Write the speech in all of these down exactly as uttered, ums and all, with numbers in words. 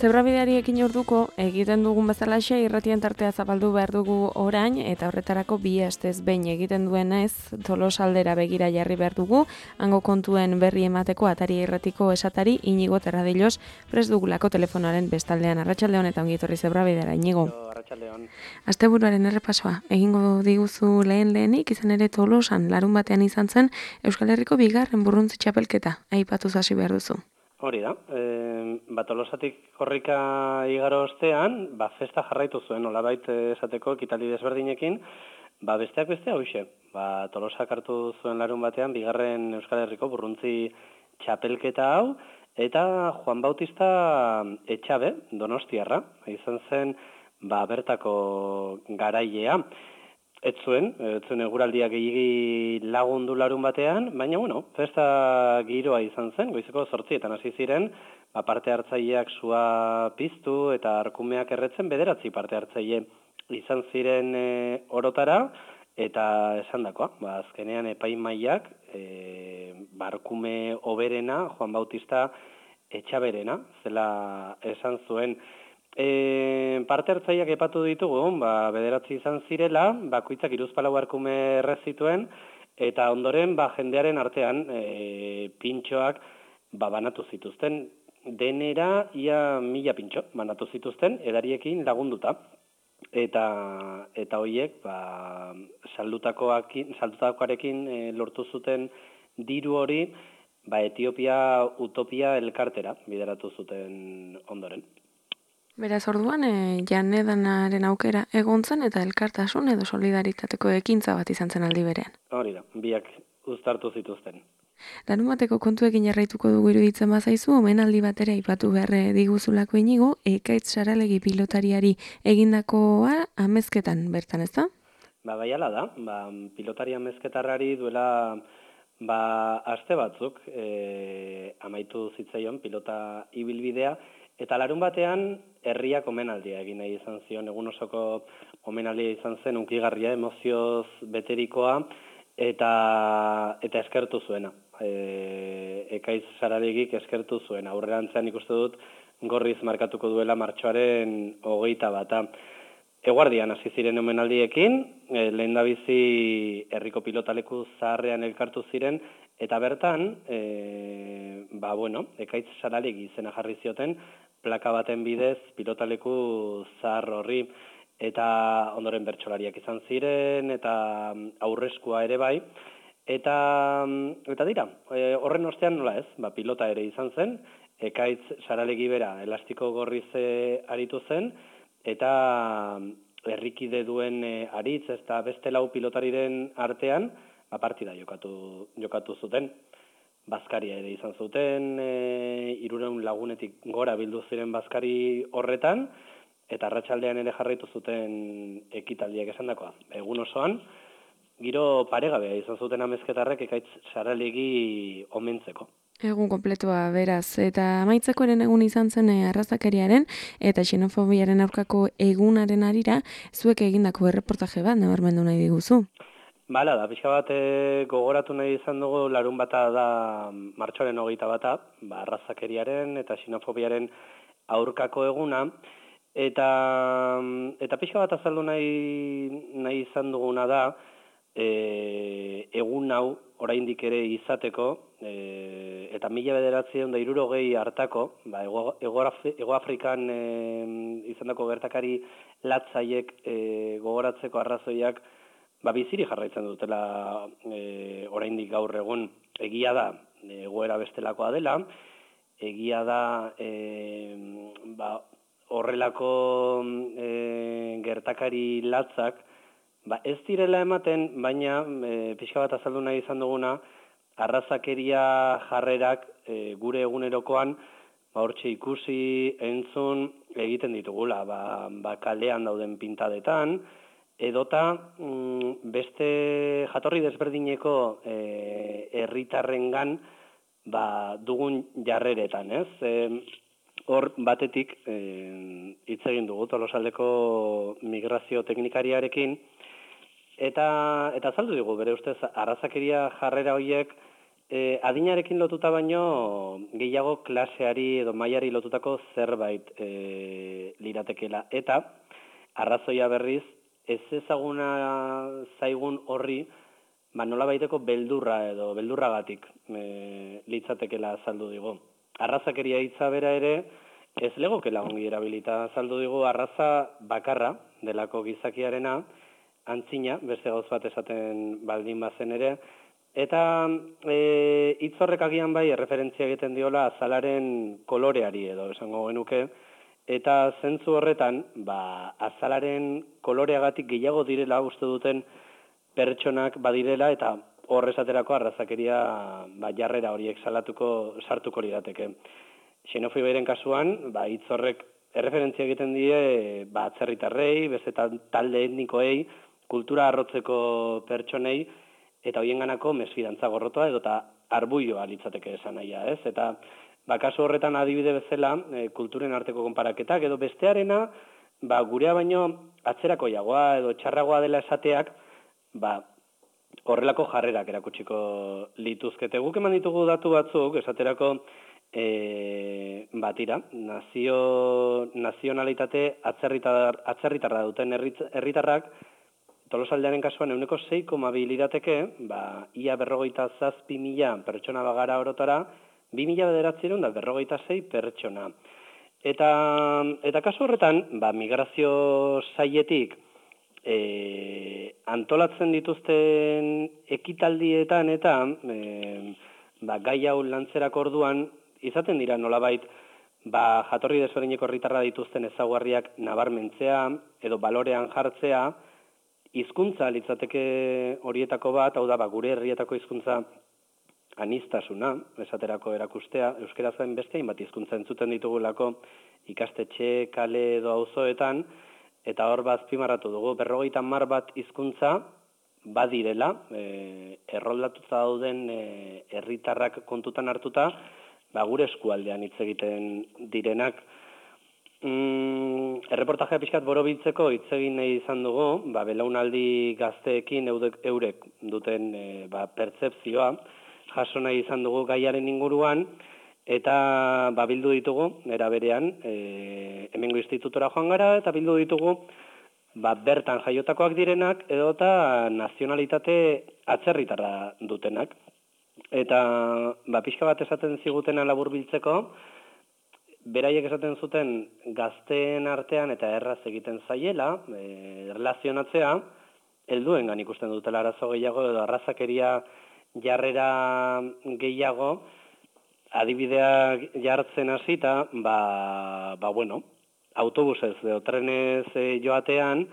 Zebrabideari ekin orduko, egiten dugun bezalaxe irratien tartea zabaldu behar dugu orain, eta horretarako bi astez behin egiten duenez, Tolosaldera begira jarri behar dugu, hango kontuen berri emateko atari irratiko esatari Inigo Terradillos prest dugulako telefonoaren bestaldean. Arratsaldeon eta ongi etorri Zebrabidera, Inigo. Arratsaldeon. Asteburuaren errepasoa, egingo diguzu lehen lehenik, izan ere Tolosan larun batean izan zen Euskal Herriko bigarren burruntzi txapelketa, aipatu hasi behar duzu. Hori da, e, ba, Tolosatik korrika igaro ostean, ba, festa jarraitu zuen, nolabait esateko ekitaldi desberdinekin, ba, besteak beste hauxe. Ba, Tolosak hartu zuen larun batean, bigarren Euskal Herriko burruntzi txapelketa hau, eta Juan Bautista Etxabe, Donostiarra, izan zen, ba, bertako garailea. Ez zuen, ez zuen eguraldiak gehiagi lagundu larun batean, baina, bueno, festa giroa izan zen, goizeko zortzietan hasi ziren, ba, parte hartzaileak sua piztu eta arkumeak erretzen bederatzi parte hartzaile izan ziren e, orotara, eta esandakoa, ba, azkenean epaimahaiak, e, barkume oberena, Juan Bautista Etxaberena, zela esan zuen. E, parte hartzaileak epatu ditugu, ba, bederatzi izan zirela, bakoitzak hiruzpalau arkume errez zituen, eta ondoren ba, jendearen artean e, pintxoak ba, banatu zituzten. Denera ia mila pintxo banatu zituzten, edariekin lagunduta. Eta eta horiek ba, saldutakoarekin e, lortu zuten diru hori ba, Etiopia Utopia elkartera bideratu zuten ondoren. Beraz orduan, e, janedanaren aukera egon zen eta elkartasun edo solidaritateko ekintza bat izan zen aldi berean. Hori da, biak uztartu zituzten. Larun bateko kontuekin jarraituko dugu iruditzen bazaizu, omenaldi batera aipatu behar diguzulako Inigo, Ekaitz Saralegi pilotariari egindakoa amezketan bertan, ez da? Ba, bai ala da, ba, pilotari amezketarrari duela ba, aste batzuk e, amaitu zitzaion pilota ibilbidea, eta larun batean herriak omenaldia egin nahi izan zion, egun osoko omenaldia izan zen, unkigarria, emozioz beterikoa, eta, eta eskertu zuena. E, Ekaitz Saralegik eskertu zuena. Aurrerantzean ikuste dut gorriz markatuko duela martxoaren hogeita bata. Eguardian hasi ziren omenaldiekin, e, lehendabizi herriko pilotaleku zaharrean elkartu ziren, eta bertan, e, ba, bueno, Ekaitz Saralegi izena jarri zioten, plaka baten bidez pilotaleku zahar horri, eta ondoren bertsolariak izan ziren, eta aurreskua ere bai, eta, eta dira, e, horren ostean nola ez, ba, pilota ere izan zen, Ekaitz Saralegi bera elastiko gorriz aritu zen, eta herrikide duen e, aritz, eta beste lau pilotariren artean, ba, partida jokatu, jokatu zuten. Bazkaria ere izan zuten, e, hirurehun lagunetik gora bildu ziren bazkari horretan, eta arratsaldean ere jarraitu zuten ekitaldiak esandakoa. Egun osoan, giro paregabea izan zuten amezketarrek Ekaitz Saralegi omentzeko. Egun kompletoa beraz, eta amaitzeko eren egun izan zen arrazakeriaren eta xenofobiaren aurkako egunaren arira, zuek egindako erreportaje bat nabarmendu nahi diguzu. Bala da, pixka bat e, gogoratu nahi izan dugu larun bata da martxoaren hogeita bata, ba, arrazakeriaren eta xenofobiaren aurkako eguna, eta, eta pixka bat azaldu nahi, nahi izan duguna da, e, egun hau oraindik ere izateko, e, eta mila bederatziehun eta hirurogei hartako, ba, Ego, Ego Afrikan e, izandako gertakari latzaiek e, gogoratzeko arrazoiak, ba, biziri jarraitzen dutela e, oraindik gaur egun. Egia da, egoera bestelakoa dela, egia da e, ba, horrelako e, gertakari latzak, ba, ez direla ematen, baina e, pixka bat azaldu nahi izan duguna, arrazakeria jarrerak e, gure egunerokoan, ba, hortxe ikusi, entzun, egiten ditugula, ba, ba, kalean dauden pintadetan, edota mm, beste jatorri desberdineko herritarrengan e, ba, dugun jarreretan, ez? E, hor batetik hitz e, egin dugu Tolosaldeko migrazio teknikariarekin, eta eta azaldu dugu bere ustez arrazakeria jarrera horiek e, adinarekin lotuta baino gehiago klaseari edo mailari lotutako zerbait e, liratekela. Eta arrazoia berriz, ez ezaguna zaigun horri, ba nola baiteko beldurra edo beldurragatik e, litzatekela azaldu digu. Arrazakeria hitza bera ere, ez legokela ongi erabilita azaldu digu arraza bakarra delako gizakiarena, antzina, beste gauz bat esaten baldin bazen ere, eta e, hitz horrek agian bai erreferentzia egiten diola azalaren koloreari edo esango genuke, eta zentzu horretan, ba, azalaren koloreagatik gehiago direla uste duten pertsonak badirela, eta hor esaterako arrazakeria ba, jarrera horiek salatuko sartuko lirateke. Xenofobioaren kasuan, ba, hitz horrek erreferentzia egiten die ba, atzerritarrei, beste talde etnikoei, kultura arrotzeko pertsonei, eta hoienganako mesfidantza gorrotoa edo eta arbuioa litzateke esan nahia, ez? Eta ba, kasu horretan adibide bezala, e, kulturen arteko konparaketak edo bestearena, ba, gurea baino atzerakoiagoa edo txarragoa dela esateak, ba, horrelako jarrerak erakutsiko lituzkete. Guk eman ditugu datu batzuk, esaterako e, batira, nazio, nazionalitate atzerritar, atzerritarra duten herritarrak, Tolosaldearen kasuan euneko sei koma bi lirateke, ba, ia berrogeita zazpi mila pertsona bagara orotara, bi mila bederatziehun da berrogeita sei pertsona. Eta, eta kasu horretan, ba, migrazio sailetik e, antolatzen dituzten ekitaldietan eta e, ba, gai hau lantzerako orduan, izaten dira nolabait, ba, jatorri desberdineko herritarra dituzten ezaugarriak nabarmentzea edo balorean jartzea, hizkuntza litzateke horietako bat, hau da, ba, gure herrietako hizkuntza aniztasuna, esaterako erakustea, euskaraz gain beste hainbat hizkuntza entzuten ditugulako ikastetxe, kale edo auzoetan, eta hor bat azpimarratu dugu, berrogeita hamar bat hizkuntza badirela, e, erroldatuta dauden e, herritarrak kontutan hartuta, ba, gure eskualdean hitz egiten direnak. Mm, erreportajea pixkat borobiltzeko hitz egin nahi izan dugu, ba, belaunaldi gazteekin eudek, eurek duten e, ba, pertzepzioa jaso nahi izan dugu gaiaren inguruan, eta ba, bildu ditugu, era berean, e, hemengo institutora joan gara, eta bildu ditugu ba, bertan jaiotakoak direnak, edo eta nazionalitate atzerritarra dutenak. Eta ba, pixka bat esaten zigutena labur biltzeko, beraiek esaten zuten gazteen artean eta erraz egiten zaiela, e, relazionatzea, helduengan ikusten dutela arazo gehiago edo arrazakeria jarrera gehiago, adibideak jartzen hasita, ba, ba bueno, autobusez edo trenez e, joatean,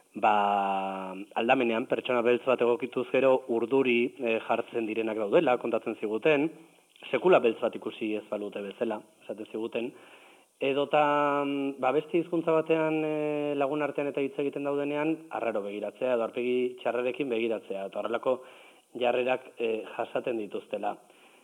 ba, aldamenean pertsona beltz bat egokituz gero urduri e, jartzen direnak daudela, kontatzen ziguten, sekula beltz bat ikusi ez balute bezala, esaten ziguten. Edota, ba, beste hizkuntza batean e, lagun artean eta hitz egiten daudenean, arraro begiratzea, edo arpegi txarrarekin begiratzea, eta horrelako jarrerak e, jasaten dituztela.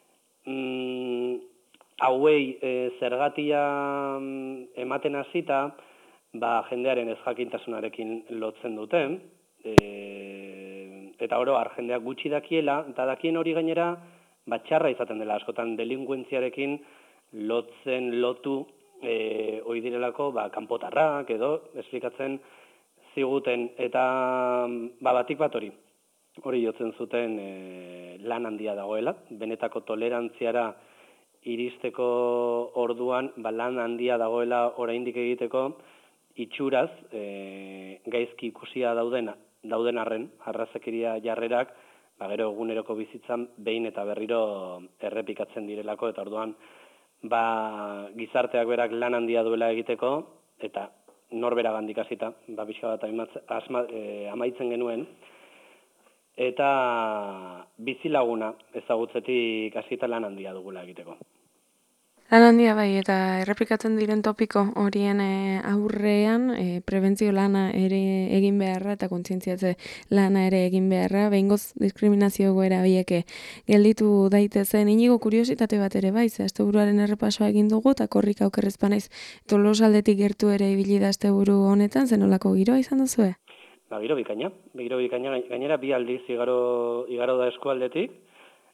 Mm, hauei e, zergatia ematen hasita, ba, jendearen ezjakintasunarekin lotzen duten, e, eta oro, har jendeak gutxi dakiela, eta dakien hori gainera, ba, txarra izaten dela askotan delinkuentziarekin lotzen lotu e, hoi direlako ba, kanpotarrak edo esplikatzen ziguten. Eta ba, batik bat hori, hori jotzen zuten e, lan handia dagoela, benetako tolerantziara iristeko orduan ba, lan handia dagoela oraindik egiteko itxuraz e, gaizki ikusia dauden, dauden arren, arrazakeria jarrerak, ba, gero eguneroko bizitzan behin eta berriro errepikatzen direlako, eta orduan ba, gizarteak berak lan handia duela egiteko, eta norbera gandik hasita, ba, pixka bat asma, e, amaitzen genuen, eta bizilaguna ezagutzetik hasita lan handia dugula egiteko. Lan handia bai, eta errepikatzen diren topiko horien e, aurrean e, prebentzio lana ere egin beharra eta kontzientziatze lana ere egin beharra, behingoz diskriminazio goera bieke gelditu daitezen. Inigo kuriositate bat ere bai, ze asteburuaren errepasoa egin dugu, eta korrik aukerrezpanaiz Tolosaldetik gertu ere ibili da asteburu honetan, zenolako giroa izan duzue? Ba, giro bikaina, giro bikaina gainera bi aldiz igaro, igaro da eskualdetik,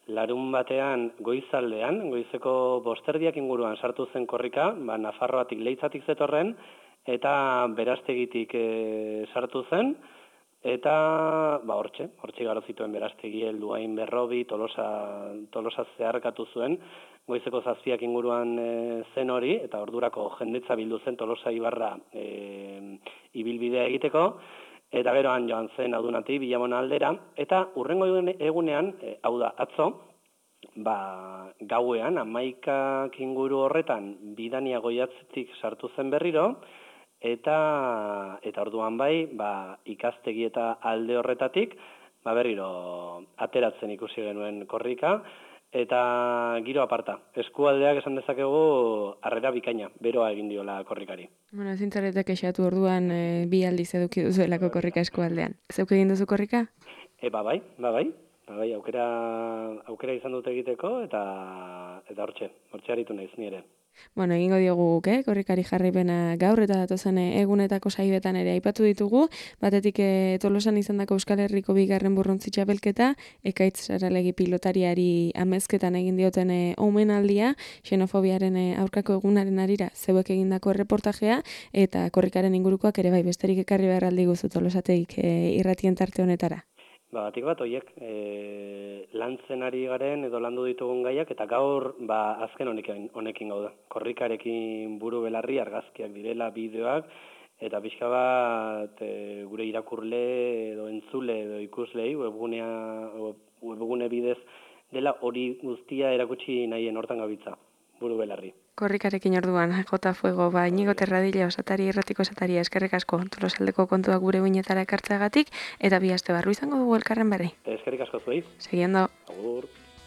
larun batean goizaldean, goizeko bosterdiak inguruan sartu zen korrika, ba, Nafarroatik Leitzatik zetorren, eta Berastegitik e, sartu zen, eta ba, hortxe, hortxe garo zituen Berastegi, Helduain, Berrobi, Tolosa, Tolosa zeharkatu zuen, goizeko zazpiak inguruan e, zen hori, eta ordurako jendetza bildu zen Tolosa Ibarra e, ibilbidea egiteko, eta geroan joan zen Audunati, Bilamona aldera, eta urrengo egunean, e, hau da, atzo, ba, gauean, amaikak inguru horretan, Bidania Goiatzetik sartu zen berriro, eta eta orduan bai, ba, ikastegi eta alde horretatik, ba, berriro ateratzen ikusi genuen korrika, eta giro aparta. Eskualdeak esan dezakegu harrera bikaina, beroa egin diola korrikari. Bueno, zintzaretak esatu orduan e, bi aldiz eduki duzuelako korrika eskualdean. Zeuk egin duzu korrika? E, ba bai, ba bai, ba bai, aukera, aukera izan dute egiteko, eta eta hortxe, hortxe aritu naiz ni ere. Bueno, egingo diogu guk, eh? Korrikari jarraipena gaur eta datozen egunetako saioetan ere aipatu ditugu. Batetik e, Tolosan izandako Euskal Herriko bigarren burruntzi txapelketa, Ekaitz Saralegi pilotariari amezketan egin dioten e, omenaldia, xenofobiaren e, aurkako egunaren arira zeuek egindako erreportajea, eta korrikaren ingurukoak ere bai besterik ekarri behar aldi guzu Tolosateik e, irratien tarte honetara. Ba, batik bat, oiek, e, lantzen ari garen edo landu ditugun gaiak, eta gaur, ba, azken honekin, honekin gauda. Korrikarekin buru belarri, argazkiak direla, bideoak, eta pixka bat e, gure irakurle edo entzule edo ikuslei, webgunea, webgune bidez dela hori guztia erakutsi nahien hortan gabitza, buru belarri. Korrikarekin orduan, Jota Fuego, ba, Inigo Terradilla, osatari, erratiko osataria, eskerrik asko, Tolosaldeko kontuak gure buinetara ekartzeagatik, eta bi aste barru izango dugu elkarren berri. Eskerrik asko zuei. Seguiendo. Agur.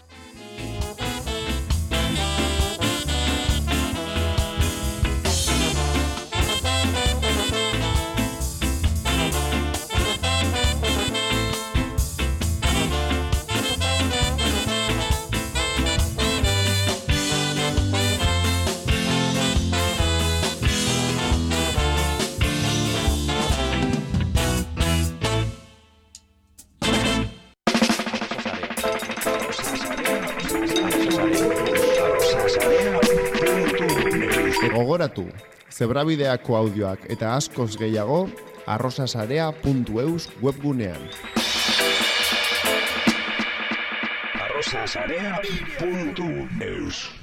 Gogoratu, zebrabideako audioak eta askoz gehiago arrosasarea puntu eus webgunean. arrosasarea puntu eus